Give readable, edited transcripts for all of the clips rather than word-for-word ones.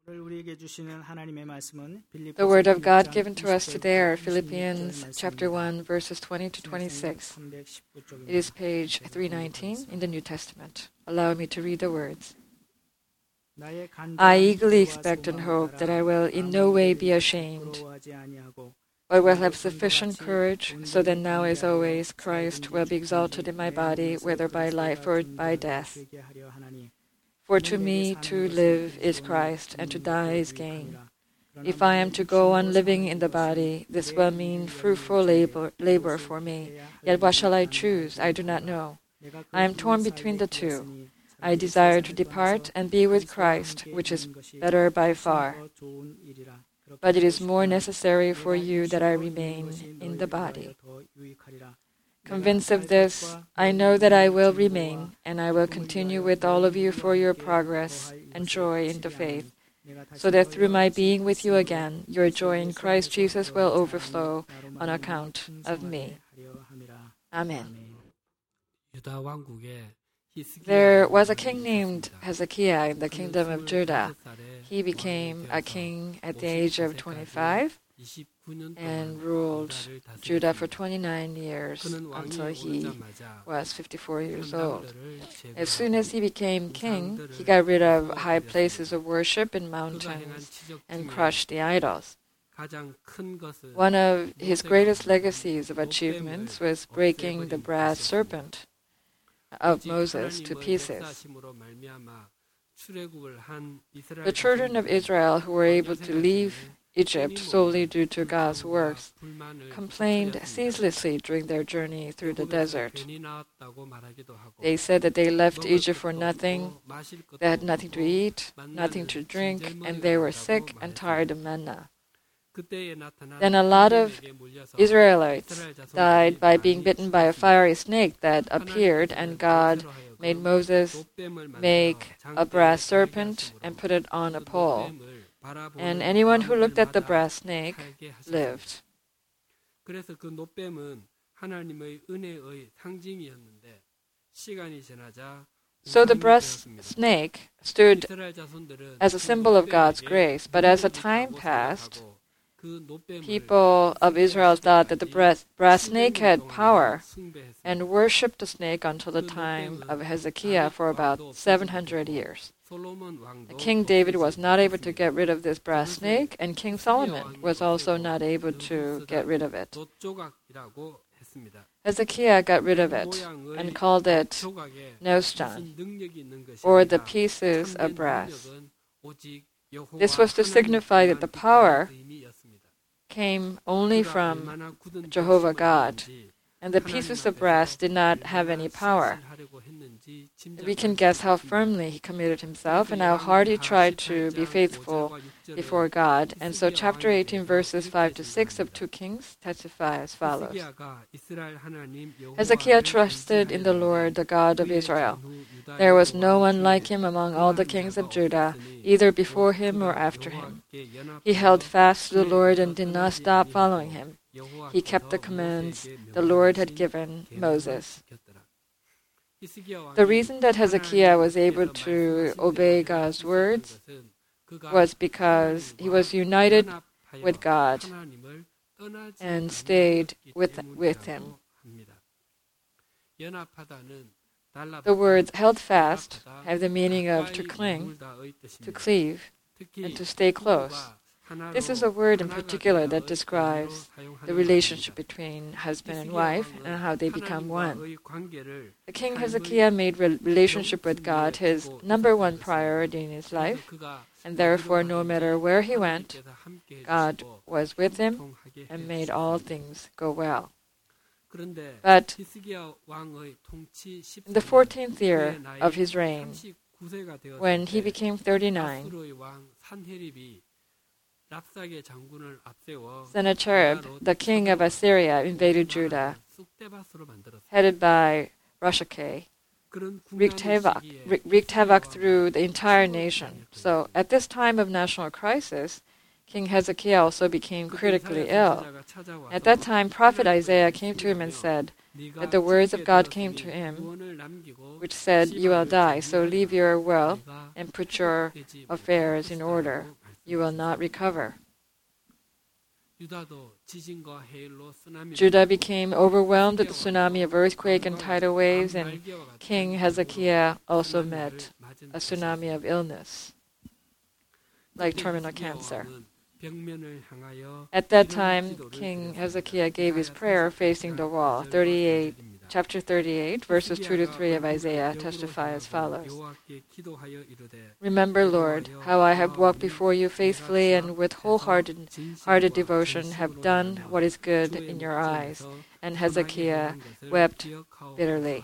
The word of God given to us today are Philippians chapter 1, verses 20 to 26. It is page 319 in the New Testament. Allow me to read the words. I eagerly expect and hope that I will in no way be ashamed, but will have sufficient courage, so that now as always Christ will be exalted in my body, whether by life or by death. For to me to live is Christ, and to die is gain. If I am to go on living in the body, this will mean fruitful labor for me. Yet what shall I choose? I do not know. I am torn between the two. I desire to depart and be with Christ, which is better by far. But it is more necessary for you that I remain in the body. Convinced of this, I know that I will remain, and I will continue with all of you for your progress and joy in the faith, so that through my being with you again, your joy in Christ Jesus will overflow on account of me. Amen. There was a king named Hezekiah in the kingdom of Judah. He became a king at the age of 25 and ruled Judah for 29 years until he was 54 years old. As soon as he became king, he got rid of high places of worship in mountains and crushed the idols. One of his greatest legacies of achievements was breaking the brass serpent of Moses to pieces. The children of Israel who were able to leave Egypt solely due to God's works complained ceaselessly during their journey through the desert. They said that they left Egypt for nothing, they had nothing to eat, nothing to drink, and they were sick and tired of manna. Then a lot of Israelites died by being bitten by a fiery snake that appeared, and God made Moses make a brass serpent and put it on a pole. And anyone who looked at the brass snake lived. So the brass snake stood as a symbol of God's grace, but as the time passed, people of Israel thought that the brass snake had power and worshipped the snake until the time of Hezekiah for about 700 years. King David was not able to get rid of this brass snake, and King Solomon was also not able to get rid of it. Hezekiah got rid of it and called it Nehushtan, or the pieces of brass. This was to signify that the power came only from Jehovah God, and the pieces of brass did not have any power. We can guess how firmly he committed himself and how hard he tried to be faithful before God. And so chapter 18, verses 5 to 6 of 2 Kings testify as follows. Hezekiah trusted in the Lord, the God of Israel. There was no one like him among all the kings of Judah, either before him or after him. He held fast to the Lord and did not stop following him. He kept the commands the Lord had given Moses. The reason that Hezekiah was able to obey God's words was because he was united with God and stayed with him. The words held fast have the meaning of to cling, to cleave, and to stay close. This is a word in particular that describes the relationship between husband and wife and how they become one. The King Hezekiah made relationship with God his number one priority in his life, and therefore no matter where he went, God was with him and made all things go well. But in the 14th year of his reign, when he became 39, Sennacherib, the king of Assyria, invaded Judah, headed by Rabshakeh, wreaked havoc through the entire nation. So at this time of national crisis, King Hezekiah also became critically ill. At that time, prophet Isaiah came to him and said, that the words of God came to him, which said, "You will die, so leave your wealth and put your affairs in order. You will not recover." Judah became overwhelmed with the tsunami of earthquake and tidal waves, and King Hezekiah also met a tsunami of illness, like terminal cancer. At that time, King Hezekiah gave his prayer facing the wall. Chapter 38, verses 2 to 3 of Isaiah testify as follows. "Remember, Lord, how I have walked before you faithfully and with wholehearted devotion have done what is good in your eyes." And Hezekiah wept bitterly.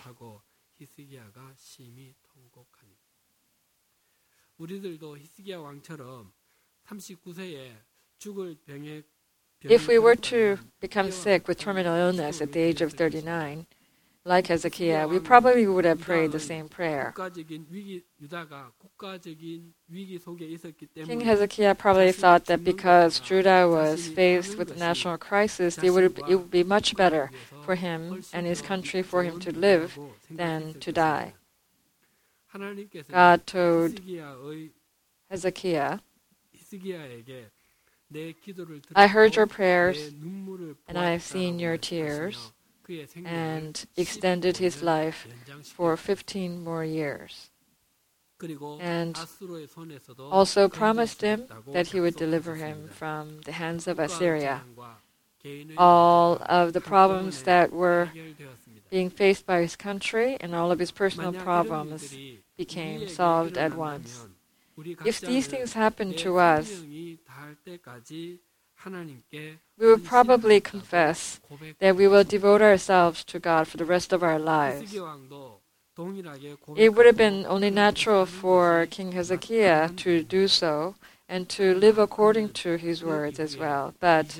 If we were to become sick with terminal illness at the age of 39, like Hezekiah, we probably would have prayed the same prayer. King Hezekiah probably thought that because Judah was faced with a national crisis, it would be much better for him and his country for him to live than to die. God told Hezekiah, "I heard your prayers, and I have seen your tears," and extended his life for 15 more years. And also promised him that he would deliver him from the hands of Assyria. All of the problems that were being faced by his country and all of his personal problems became solved at once. If these things happen to us, we will probably confess that we will devote ourselves to God for the rest of our lives. It would have been only natural for King Hezekiah to do so and to live according to his words as well. But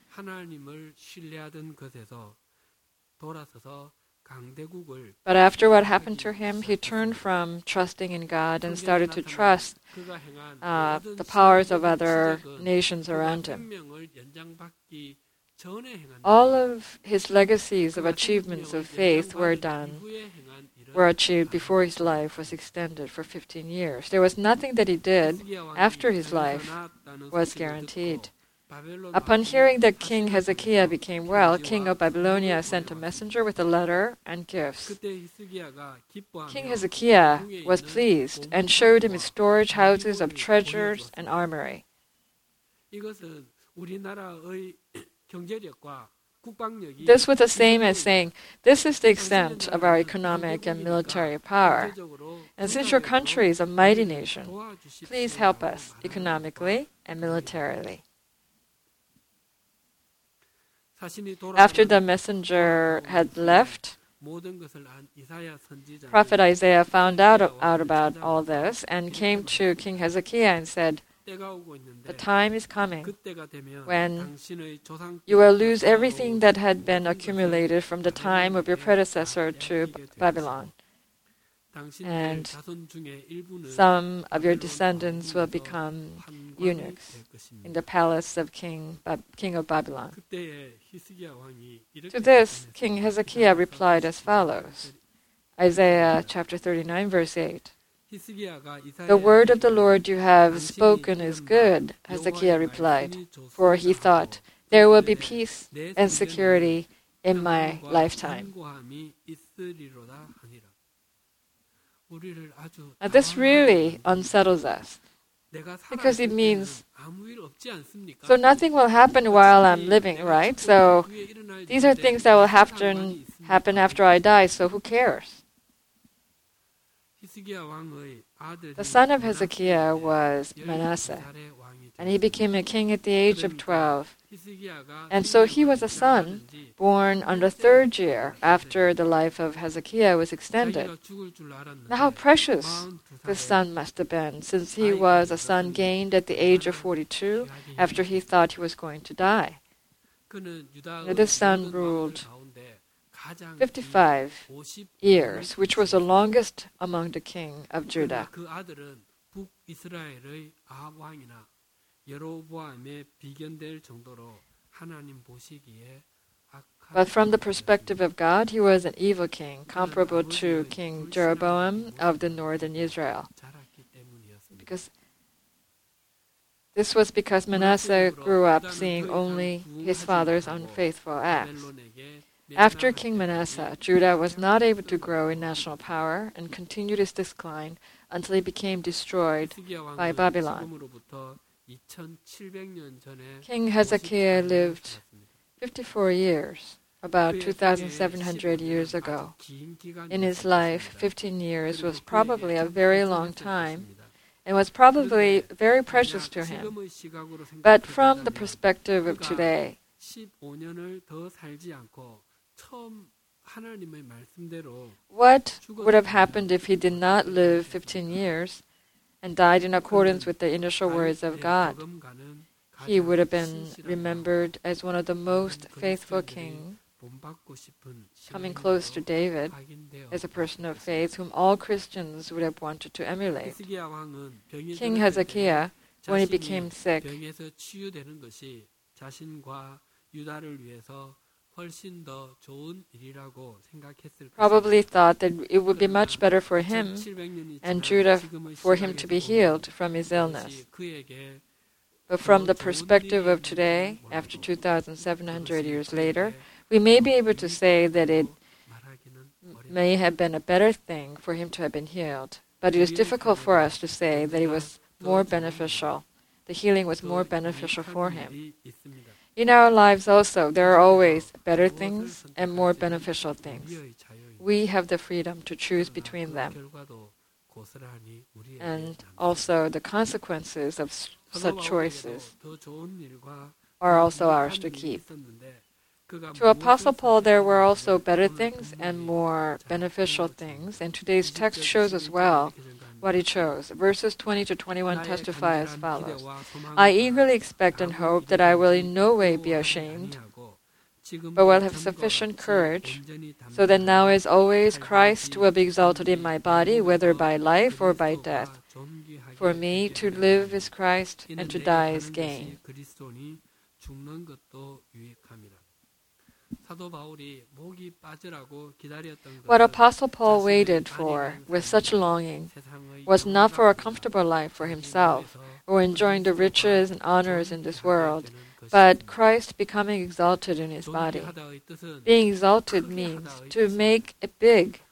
after what happened to him, he turned from trusting in God and started to trust the powers of other nations around him. All of his legacies of achievements of faith were achieved before his life was extended for 15 years. There was nothing that he did after his life was guaranteed. Upon hearing that King Hezekiah became well, King of Babylonia sent a messenger with a letter and gifts. King Hezekiah was pleased and showed him his storage houses of treasures and armory. This was the same as saying, "This is the extent of our economic and military power. And since your country is a mighty nation, please help us economically and militarily." After the messenger had left, Prophet Isaiah found out about all this and came to King Hezekiah and said, "The time is coming when you will lose everything that had been accumulated from the time of your predecessor to Babylon. And some of your descendants will become eunuchs in the palace of King of Babylon." To this, King Hezekiah replied as follows. Isaiah chapter 39, verse 8. "The word of the Lord you have spoken is good," Hezekiah replied, for he thought, "There will be peace and security in my lifetime." Now this really unsettles us, because it means, so nothing will happen while I'm living, right? So these are things that will happen after I die, so who cares? The son of Hezekiah was Manasseh, and he became a king at the age of 12. And so he was a son born on the 3rd year after the life of Hezekiah was extended. Now how precious this son must have been, since he was a son gained at the age of 42 after he thought he was going to die. Now, this son ruled 55 years, which was the longest among the king of Judah. But from the perspective of God, he was an evil king, comparable to King Jeroboam of the northern Israel. This was because Manasseh grew up seeing only his father's unfaithful acts. After King Manasseh, Judah was not able to grow in national power and continued its decline until it became destroyed by Babylon. King Hezekiah lived 54 years, about 2,700 years ago. In his life, 15 years was probably a very long time and was probably very precious to him. But from the perspective of today, what would have happened if he did not live 15 years and died in accordance with the initial words of God? He would have been remembered as one of the most faithful kings, coming close to David as a person of faith whom all Christians would have wanted to emulate. King Hezekiah, when he became sick, probably thought that it would be much better for him and Judah for him to be healed from his illness. But from the perspective of today, after 2,700 years later, we may be able to say that it may have been a better thing for him to have been healed. But it is difficult for us to say that it was more beneficial. The healing was more beneficial for him. In our lives also, there are always better things and more beneficial things. We have the freedom to choose between them. And also the consequences of such choices are also ours to keep. To Apostle Paul, there were also better things and more beneficial things, and today's text shows us well what he chose. Verses 20 to 21 testify as follows. I eagerly expect and hope that I will in no way be ashamed, but will have sufficient courage, so that now as always Christ will be exalted in my body, whether by life or by death. For me, to live is Christ, and to die is gain. What Apostle Paul waited for with such longing was not for a comfortable life for himself or enjoying the riches and honors in this world, but Christ becoming exalted in his body. Being exalted means to make it big.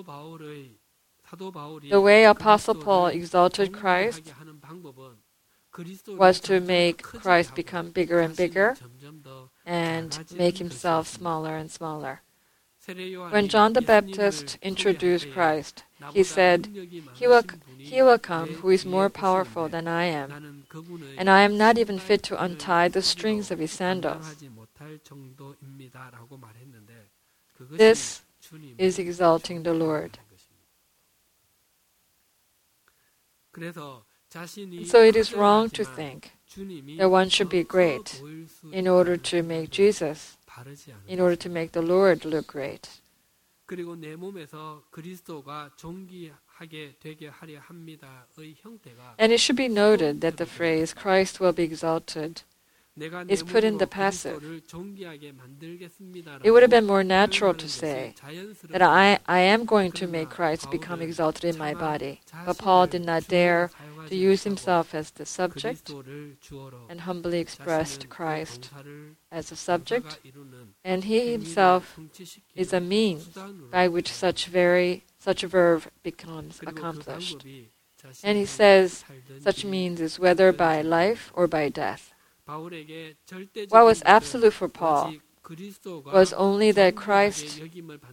The way Apostle Paul exalted Christ was to make Christ become bigger and bigger and make himself smaller and smaller. When John the Baptist introduced Christ, he said, He will come who is more powerful than I am, and I am not even fit to untie the strings of his sandals. This is exalting the Lord. So it is wrong to think that one should be great in order to make Jesus, in order to make the Lord look great. And it should be noted that the phrase Christ will be exalted is put in the passive. It would have been more natural to say that I am going to make Christ become exalted in my body. But Paul did not dare to use himself as the subject and humbly expressed Christ as a subject, and he himself is a means by which such a verb becomes accomplished. And he says such means is whether by life or by death. What was absolute for Paul was only Christ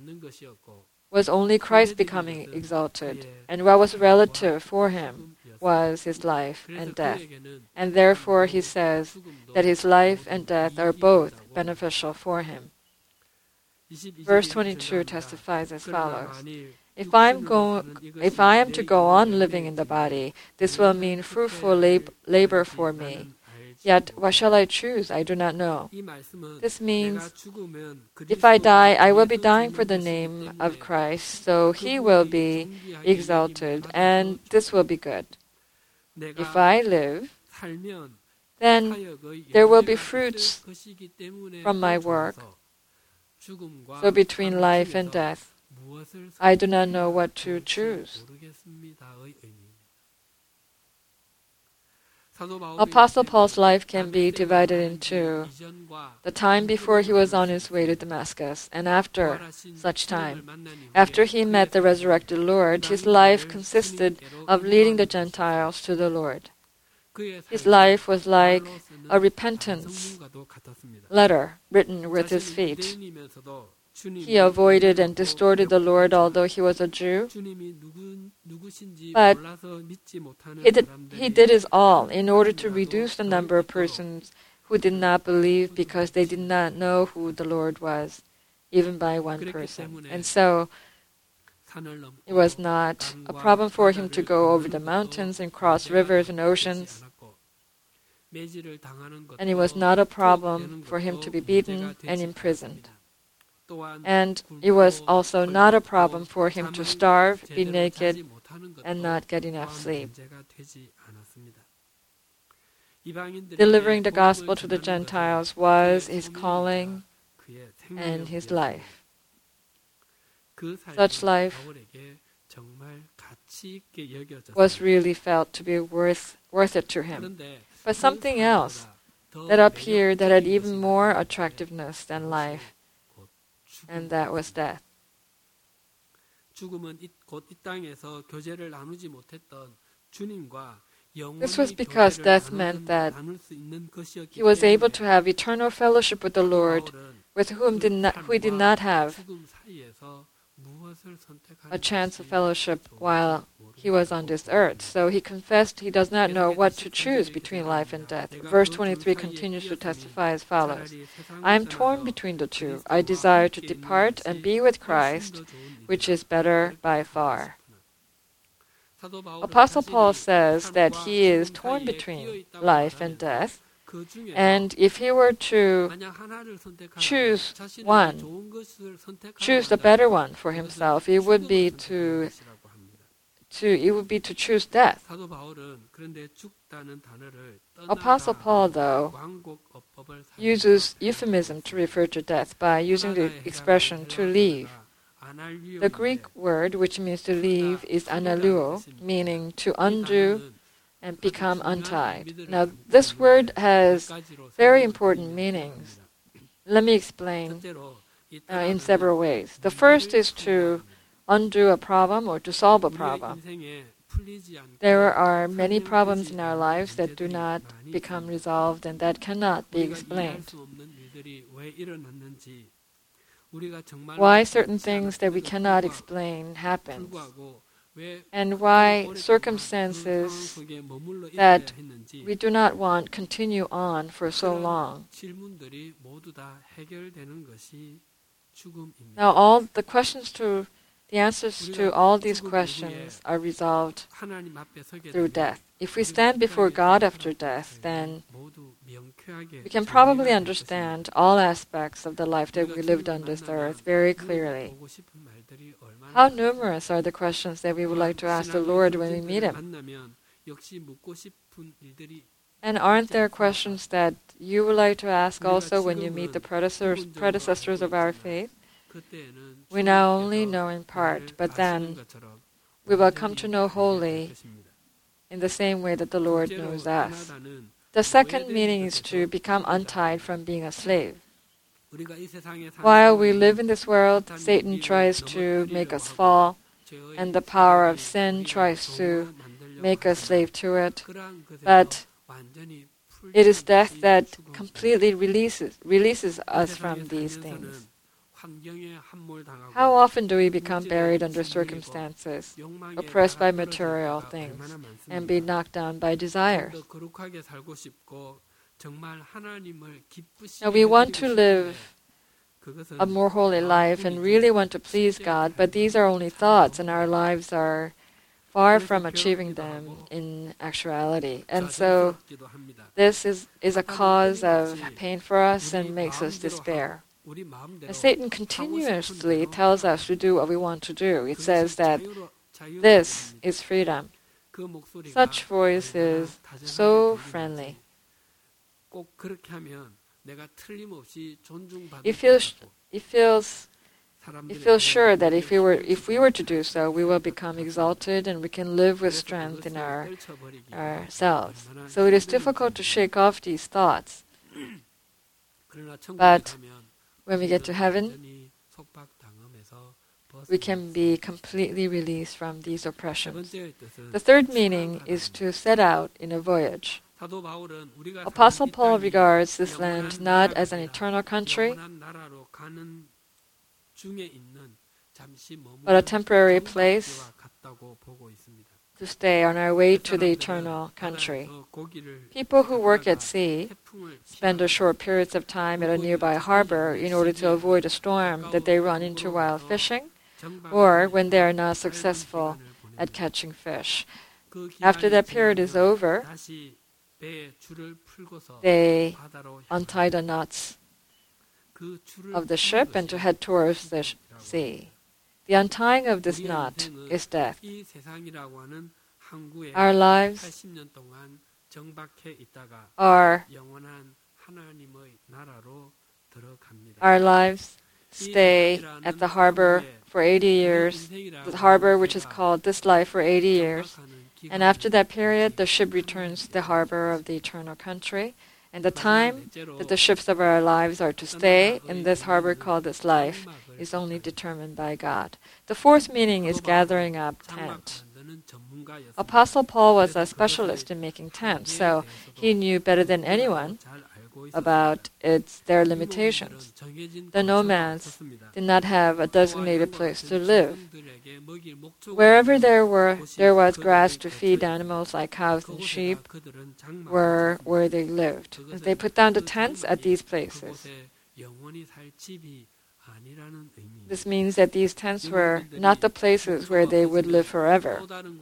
becoming exalted, and what was relative for him was his life and death. And therefore he says that his life and death are both beneficial for him. Verse 22 testifies as follows. If I am to go on living in the body, this will mean fruitful labor for me. Yet, what shall I choose? I do not know. This means, if I die, I will be dying for the name of Christ, so he will be exalted, and this will be good. If I live, then there will be fruits from my work, So between life and death, I do not know what to choose. Apostle Paul's life can be divided into the time before he was on his way to Damascus and after such time. After he met the resurrected Lord, his life consisted of leading the Gentiles to the Lord. His life was like a repentance letter written with his feet. He avoided and distorted the Lord, although he was a Jew. But he did his all in order to reduce the number of persons who did not believe because they did not know who the Lord was, even by one person. And so it was not a problem for him to go over the mountains and cross rivers and oceans. And it was not a problem for him to be beaten and imprisoned. And it was also not a problem for him to starve, be naked, and not get enough sleep. Delivering the gospel to the Gentiles was his calling and his life. Such life was really felt to be worth it to him. But something else that appeared that had even more attractiveness than life, and that was death. This was because death meant that he was able to have eternal fellowship with the Lord, with whom he did not have a chance of fellowship while he was on this earth. So he confessed he does not know what to choose between life and death. Verse 23 continues to testify as follows: I am torn between the two. I desire to depart and be with Christ, which is better by far. Apostle Paul says that he is torn between life and death, and if he were to choose one, choose the better one for himself, it would be to choose death. Apostle Paul, though, uses euphemism to refer to death by using the expression to leave. The Greek word which means to leave is analuo, meaning to undo and become untied. Now, this word has very important meanings. Let me explain in several ways. The first is to undo a problem or to solve a problem. There are many problems in our lives that do not become resolved and that cannot be explained. Why certain things that we cannot explain happen, and why circumstances that we do not want continue on for so long. Now, all the answers to all these questions are resolved through death. If we stand before God after death, then we can probably understand all aspects of the life that we lived on this earth very clearly. How numerous are the questions that we would like to ask the Lord when we meet Him? And aren't there questions that you would like to ask also when you meet the predecessors of our faith? We now only know in part, but then we will come to know wholly in the same way that the Lord knows us. The second meaning is to become untied from being a slave. While we live in this world, Satan tries to make us fall, and the power of sin tries to make us slave to it. But it is death that completely releases us from these things. How often do we become buried under circumstances, oppressed by material things, and be knocked down by desires? Now, we want to live a more holy life and really want to please God, but these are only thoughts, and our lives are far from achieving them in actuality. And so this is a cause of pain for us and makes us despair. And Satan continuously tells us to do what we want to do. It says that this is freedom. Such voice is so friendly. He feels sure that if we were to do so, we will become exalted and we can live with strength in ourselves. So it is difficult to shake off these thoughts. But when we get to heaven, we can be completely released from these oppressions. The third meaning is to set out in a voyage. Apostle Paul regards this land not as an eternal country, but a temporary place to stay on our way to the eternal country. People who work at sea spend a short periods of time at a nearby harbor in order to avoid a storm that they run into while fishing, or when they are not successful at catching fish. After that period is over, they untie the knots of the ship and to head towards the sea. The untying of this knot is death. Our lives stay at the harbor for 80 years, the harbor which is called this life for 80 years. And after that period, the ship returns to the harbor of the eternal country. And the time that the ships of our lives are to stay in this harbor called this life is only determined by God. The fourth meaning is gathering up tent. Apostle Paul was a specialist in making tents, so he knew better than anyone about their limitations. The nomads did not have a designated place to live. Wherever there was grass to feed animals like cows and sheep were where they lived. They put down the tents at these places. This means that these tents were not the places where they would live forever.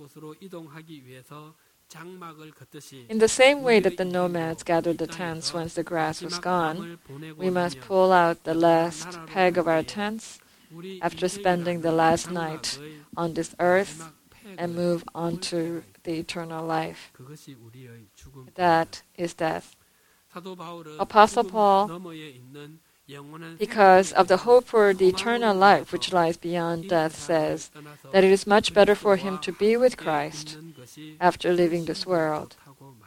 In the same way that the nomads gathered the tents once the grass was gone, we must pull out the last peg of our tents after spending the last night on this earth and move on to the eternal life. That is death. Apostle Paul, because of the hope for the eternal life which lies beyond death, says that it is much better for him to be with Christ after leaving this world.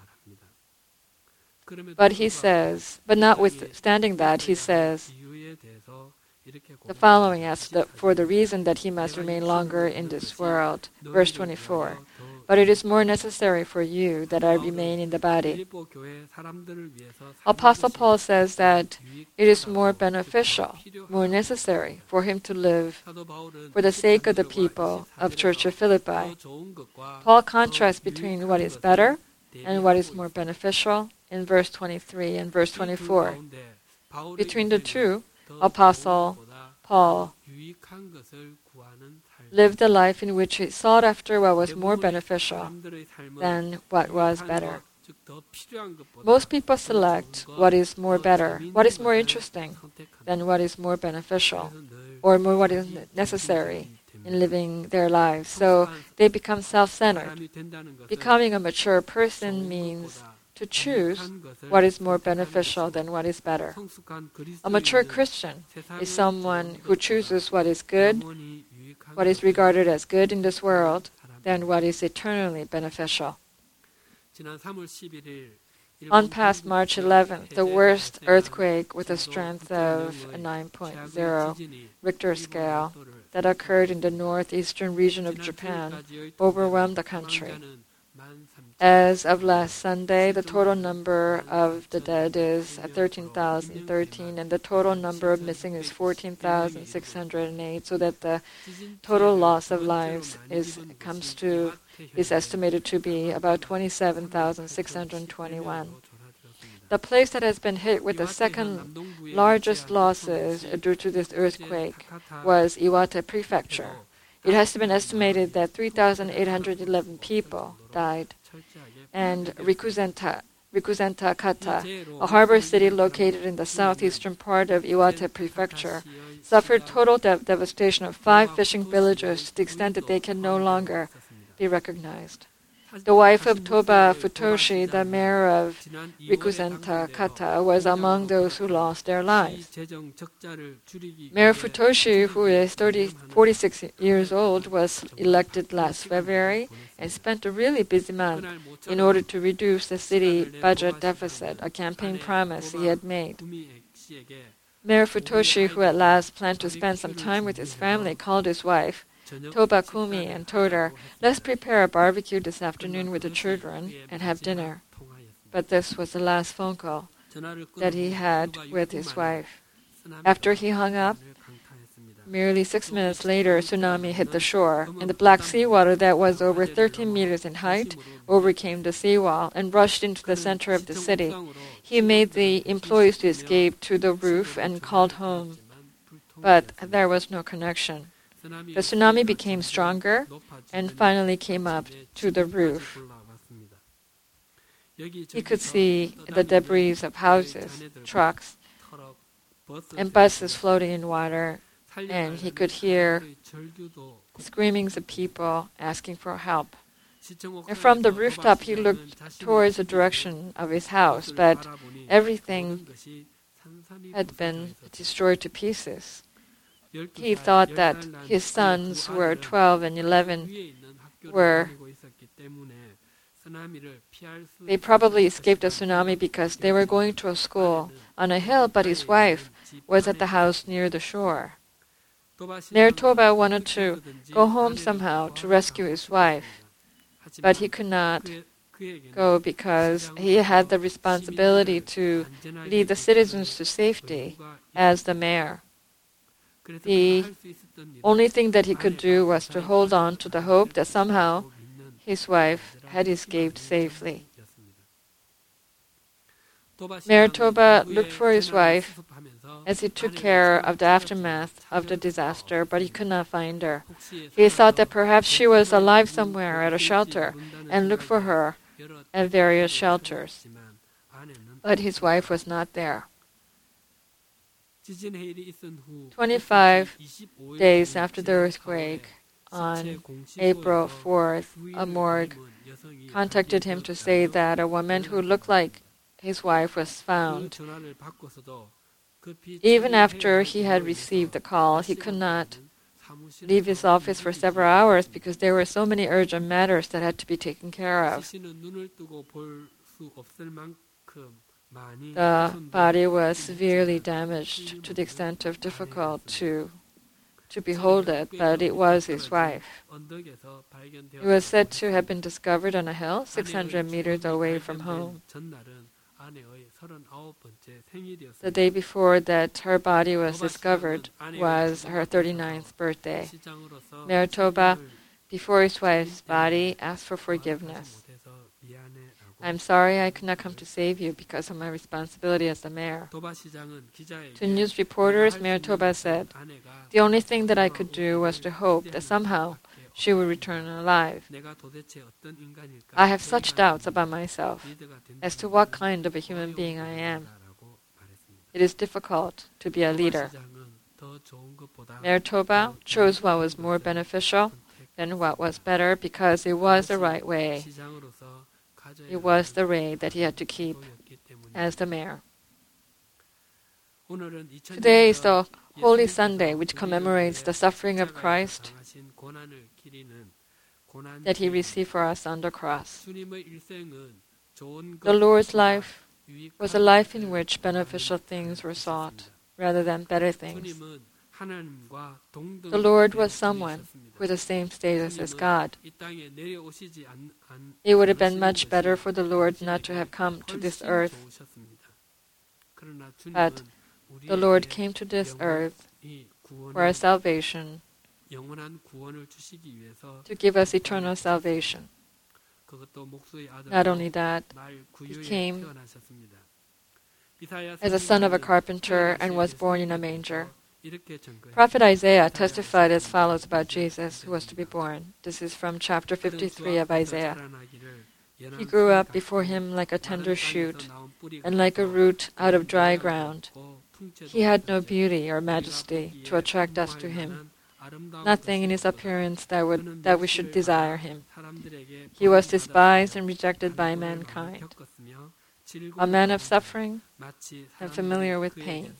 But he says, but notwithstanding that, he says the following as for the reason that he must remain longer in this world. Verse 24. But it is more necessary for you that I remain in the body. Apostle Paul says that it is more beneficial, more necessary for him to live for the sake of the people of Church of Philippi. Paul contrasts between what is better and what is more beneficial in verse 23 and verse 24. Between the two, Apostle Paul lived a life in which he sought after what was more beneficial than what was better. Most people select what is more better, what is more interesting than what is more beneficial, or more what is necessary in living their lives. So they become self-centered. Becoming a mature person means to choose what is more beneficial than what is better. A mature Christian is someone who chooses what is good, what is regarded as good in this world, than what is eternally beneficial. On past March 11th, the worst earthquake with a strength of 9.0 Richter scale that occurred in the northeastern region of Japan overwhelmed the country. As of last Sunday, the total number of the dead is 13,013, and the total number of missing is 14,608, so that the total loss of lives is estimated to be about 27,621. The place that has been hit with the second largest losses due to this earthquake was Iwate Prefecture. It has been estimated that 3,811 people died. And Rikuzen Kata, a harbor city located in the southeastern part of Iwate Prefecture, suffered total devastation of 5 fishing villages to the extent that they can no longer be recognized. The wife of Toba Futoshi, the mayor of Rikusenta Kata, was among those who lost their lives. Mayor Futoshi, who is 46 years old, was elected last February and spent a really busy month in order to reduce the city budget deficit, a campaign promise he had made. Mayor Futoshi, who at last planned to spend some time with his family, called his wife, Toba Kumi, and told her, "Let's prepare a barbecue this afternoon with the children and have dinner." But this was the last phone call that he had with his wife. After he hung up, merely 6 minutes later, a tsunami hit the shore, and the black seawater that was over 13 meters in height overcame the seawall and rushed into the center of the city. He made the employees to escape to the roof and called home, but there was no connection. The tsunami became stronger and finally came up to the roof. He could see the debris of houses, trucks, and buses floating in water, and he could hear screamings of people asking for help. And from the rooftop, he looked towards the direction of his house, but everything had been destroyed to pieces. He thought that his sons were 12 and 11 they probably escaped a tsunami because they were going to a school on a hill, but his wife was at the house near the shore. Mayor Toba wanted to go home somehow to rescue his wife, but he could not go because he had the responsibility to lead the citizens to safety as the mayor. The only thing that he could do was to hold on to the hope that somehow his wife had escaped safely. Mayor Toba looked for his wife as he took care of the aftermath of the disaster, but he could not find her. He thought that perhaps she was alive somewhere at a shelter and looked for her at various shelters. But his wife was not there. 25 days after the earthquake, on April 4th, a morgue contacted him to say that a woman who looked like his wife was found. Even after he had received the call, he could not leave his office for several hours because there were so many urgent matters that had to be taken care of. The body was severely damaged to the extent of difficult to behold it, but it was his wife. It was said to have been discovered on a hill 600 meters away from home. The day before that her body was discovered was her 39th birthday. Mayor Toba, before his wife's body, asked for forgiveness. "I'm sorry I could not come to save you because of my responsibility as the mayor." To news reporters, Mayor Toba said, "The only thing that I could do was to hope that somehow she would return alive. I have such doubts about myself as to what kind of a human being I am. It is difficult to be a leader." Mayor Toba chose what was more beneficial than what was better because it was the right way. It was the way that he had to keep as the mayor. Today is the Holy Sunday, which commemorates the suffering of Christ that he received for us on the cross. The Lord's life was a life in which beneficial things were sought rather than better things. The Lord was someone with the same status as God. It would have been much better for the Lord not to have come to this earth. But the Lord came to this earth for our salvation, to give us eternal salvation. Not only that, he came as a son of a carpenter and was born in a manger. Prophet Isaiah testified as follows about Jesus who was to be born. This is from chapter 53 of Isaiah. "He grew up before him like a tender shoot, and like a root out of dry ground. He had no beauty or majesty to attract us to him, nothing in his appearance that we should desire him. He was despised and rejected by mankind, a man of suffering and familiar with pain,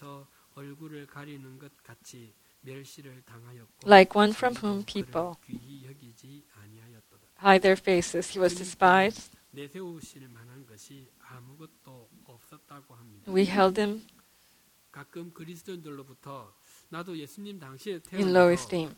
like one from whom people hide their faces. He was despised. We held him in low esteem.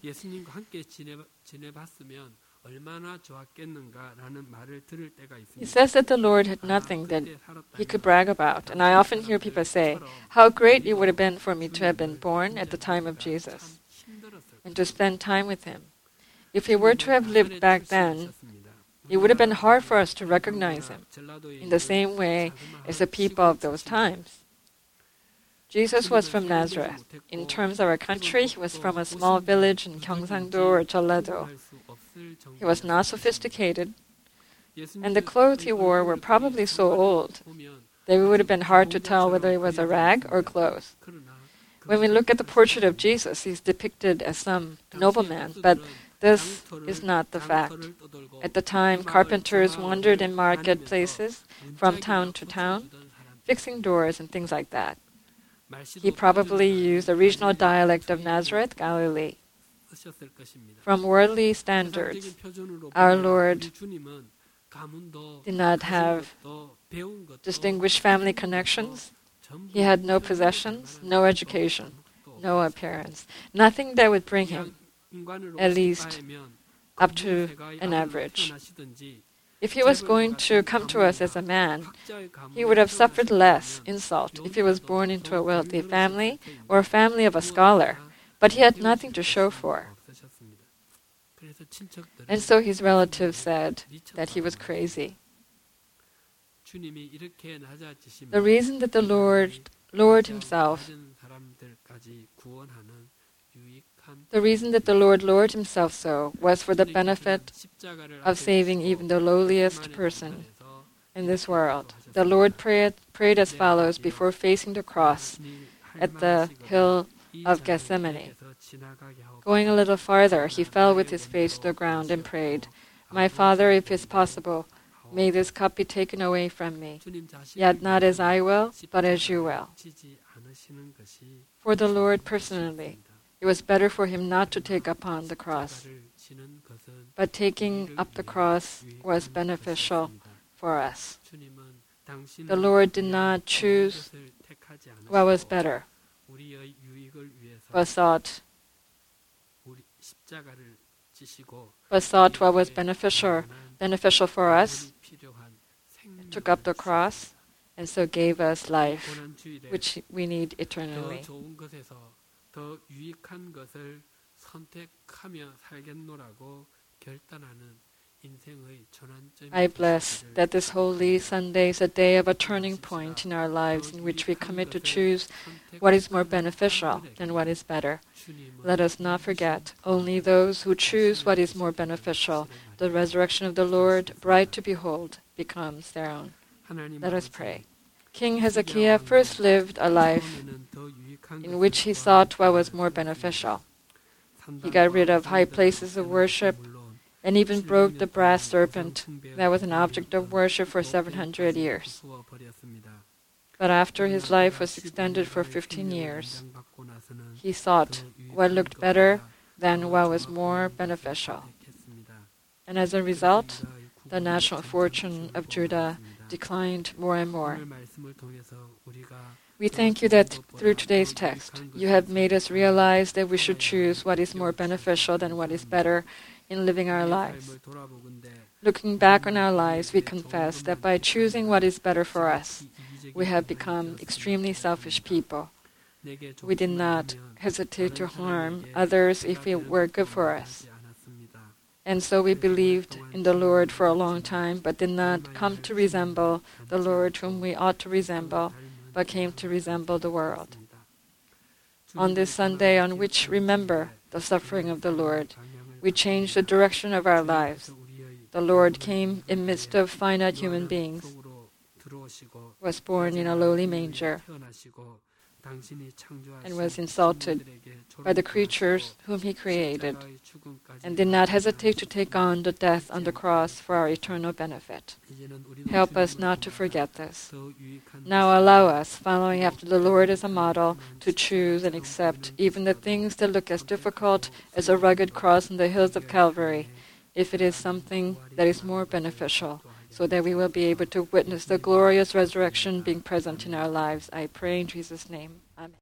He says that the Lord had nothing that he could brag about, and I often hear people say, how great it would have been for me to have been born at the time of Jesus and to spend time with him. If he were to have lived back then, it would have been hard for us to recognize him in the same way as the people of those times. Jesus was from Nazareth. In terms of our country, he was from a small village in Gyeongsangdo or Jeollado. He was not sophisticated, and the clothes he wore were probably so old that it would have been hard to tell whether it was a rag or clothes. When we look at the portrait of Jesus, he's depicted as some nobleman, but this is not the fact. At the time, carpenters wandered in marketplaces from town to town, fixing doors and things like that. He probably used a regional dialect of Nazareth, Galilee. From worldly standards, our Lord did not have distinguished family connections. He had no possessions, no education, no appearance, nothing that would bring him at least up to an average. If he was going to come to us as a man, he would have suffered less insult if he was born into a wealthy family or a family of a scholar, but he had nothing to show for. And so his relatives said that he was crazy. The reason that the Lord lowered himself so was for the benefit of saving even the lowliest person in this world. The Lord prayed as follows before facing the cross at the hill of Gethsemane. Going a little farther, he fell with his face to the ground and prayed, "My Father, if it's possible, may this cup be taken away from me. Yet not as I will, but as you will." For the Lord personally, it was better for him not to take upon the cross. But taking up the cross was beneficial for us. The Lord did not choose what was better, but sought what was beneficial for us, took up the cross, and so gave us life, which we need eternally. 더 유익한 것을 선택하며 살겠노라고 결단하는 인생의 전환점이 I bless that this Holy Sunday is a day of a turning point in our lives in which we commit to choose what is more beneficial than what is better. Let us not forget, only those who choose what is more beneficial, the resurrection of the Lord, bright to behold, becomes their own. Let us pray. King Hezekiah first lived a life in which he sought what was more beneficial. He got rid of high places of worship and even broke the brass serpent that was an object of worship for 700 years. But after his life was extended for 15 years, he sought what looked better than what was more beneficial. And as a result, the national fortune of Judah declined more and more. We thank you that through today's text, you have made us realize that we should choose what is more beneficial than what is better in living our lives. Looking back on our lives, we confess that by choosing what is better for us, we have become extremely selfish people. We did not hesitate to harm others if it were good for us. And so we believed in the Lord for a long time, but did not come to resemble the Lord whom we ought to resemble, but came to resemble the world. On this Sunday, on which remember the suffering of the Lord, we changed the direction of our lives. The Lord came in midst of finite human beings, was born in a lowly manger, and was insulted by the creatures whom He created, and did not hesitate to take on the death on the cross for our eternal benefit. Help us not to forget this. Now allow us, following after the Lord as a model, to choose and accept even the things that look as difficult as a rugged cross on the hills of Calvary, if it is something that is more beneficial, so that we will be able to witness the glorious resurrection being present in our lives. I pray in Jesus' name. Amen.